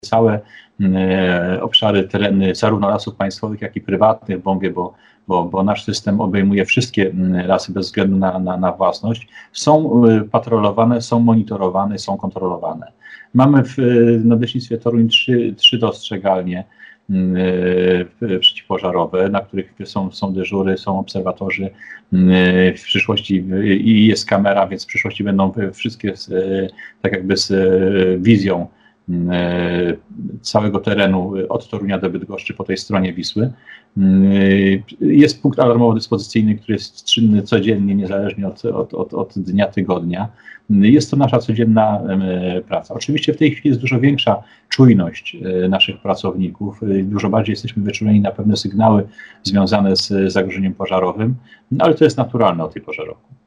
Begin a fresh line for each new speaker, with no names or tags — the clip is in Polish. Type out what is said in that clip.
całe obszary, tereny zarówno lasów państwowych, jak i prywatnych w Bąbie, bo nasz system obejmuje wszystkie lasy bez względu na własność, są patrolowane, są monitorowane, są kontrolowane. Mamy w Nadleśnictwie Toruń trzy dostrzegalnie przeciwpożarowe, na których są dyżury, są obserwatorzy. W przyszłości i jest kamera, więc w przyszłości będą wszystkie tak jakby z wizją całego terenu od Torunia do Bydgoszczy po tej stronie Wisły. Jest punkt alarmowo-dyspozycyjny, który jest czynny codziennie, niezależnie od dnia, tygodnia. Jest to nasza codzienna praca. Oczywiście w tej chwili jest dużo większa czujność naszych pracowników, dużo bardziej jesteśmy wyczuleni na pewne sygnały związane z zagrożeniem pożarowym, ale to jest naturalne o tej porze roku.